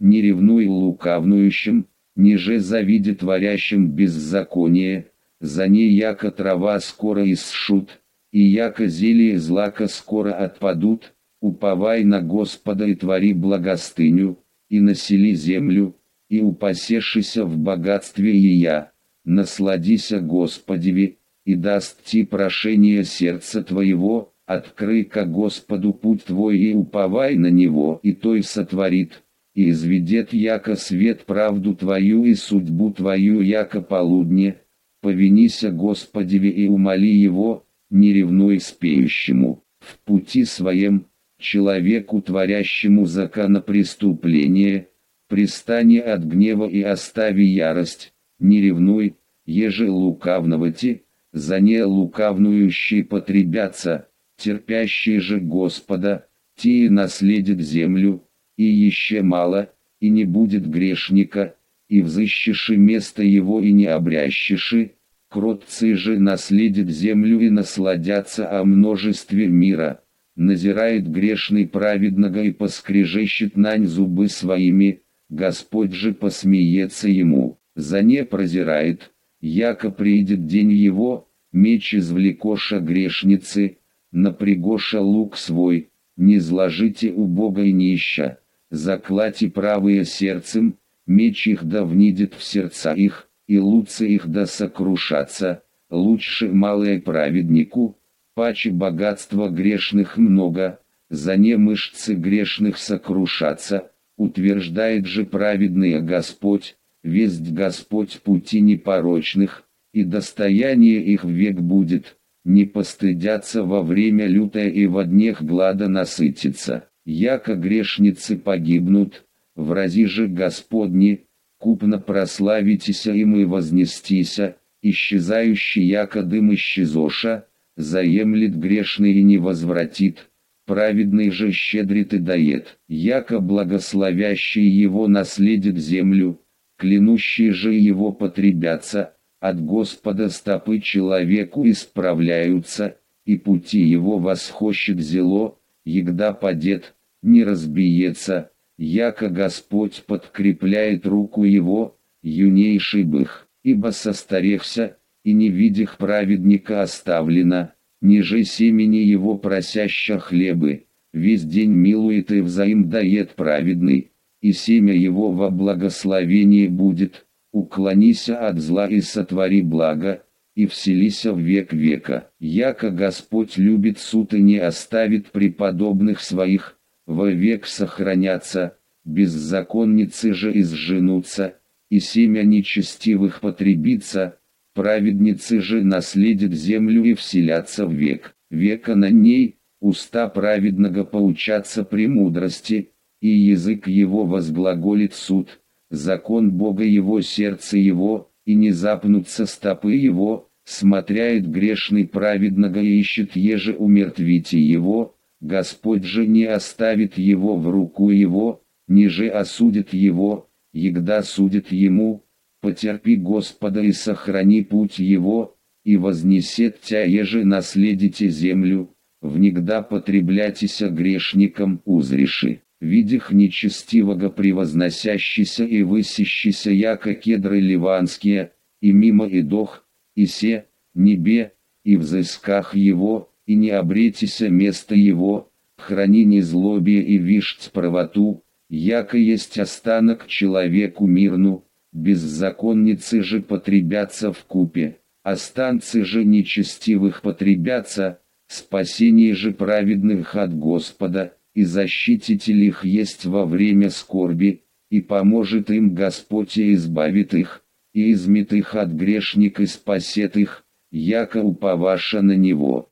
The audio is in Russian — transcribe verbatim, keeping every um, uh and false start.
не ревнуй лукавнующим, ниже завиди творящим беззаконие, за ней яко трава скоро иссшут, и яко зелье злака скоро отпадут, уповай на Господа и твори благостыню, и насели землю, и упасешися в богатстве ея, насладися Господеви, и даст ти прошение сердца твоего, открый-ка Господу путь твой и уповай на Него, и той сотворит, и изведет яко свет правду твою и судьбу твою яко полудне, повинися Господеве и умоли Его, не ревнуй спеющему, в пути своем, человеку творящему законопреступление, пристани от гнева и остави ярость, не ревнуй, еже лукавновати, за не лукавнующие потребятся, терпящие же Господа, те и наследят землю, и еще мало, и не будет грешника, и взыщеши место его и не обрящеши, кротцы же наследят землю и насладятся о множестве мира. Назирает грешный праведного и поскрежещет нань зубы своими, Господь же посмеется ему, за не прозирает, яко придет день его, меч извлекоша грешницы, напрягоша лук свой, не зложите убога и нища, заклати правые сердцем, меч их да внидет в сердца их, и луцы их да сокрушатся, лучше малое праведнику, паче богатства грешных много, за не мышцы грешных сокрушатся, утверждает же праведный Господь, весть Господь пути непорочных, и достояние их век будет, не постыдятся во время лютое и во днях глада насытиться, яко грешницы погибнут, врази же Господни, купно прославитеся им и вознестися, исчезающий яко дым исчезоша, заемлет грешный и не возвратит, праведный же щедрит и дает, яко благословящий его наследит землю, клянущие же его потребятся, от Господа стопы человеку исправляются, и пути его восхощет зело, егда падет, не разбиется, яко Господь подкрепляет руку его, юнейший бых, ибо состарехся, и не видях праведника оставлено, ниже семени его просяща хлебы, весь день милует и взаим дает праведный, и семя его во благословении будет, уклонися от зла и сотвори благо, и вселися в век века. Яко Господь любит суд и не оставит преподобных своих, вовек сохранятся, беззаконницы же изженутся, и семя нечестивых потребится, праведницы же наследят землю и вселятся в век. Века на ней, уста праведного поучатся премудрости, и язык его возглаголит суд, закон Бога его сердце его, и не запнутся стопы его, смотряет грешный праведного и ищет еже умертвите его, Господь же не оставит его в руку его, ниже осудит его, егда судит ему, потерпи Господа и сохрани путь его, и вознесет тя еже наследите землю, внегда потреблятися грешникам узреши. Видях нечестивого превозносящийся и высящийся яко кедры ливанские, и мимо и дох, и се, небе, и взысках его, и не обретися место его, храни незлобие и вишь правоту, яко есть останок человеку мирну, беззаконницы же потребятся в купе, останцы же нечестивых потребятся, спасение же праведных от Господа, и защититель их есть во время скорби, и поможет им Господь и избавит их, и измет их от грешника и спасет их, яко уповаша на Него.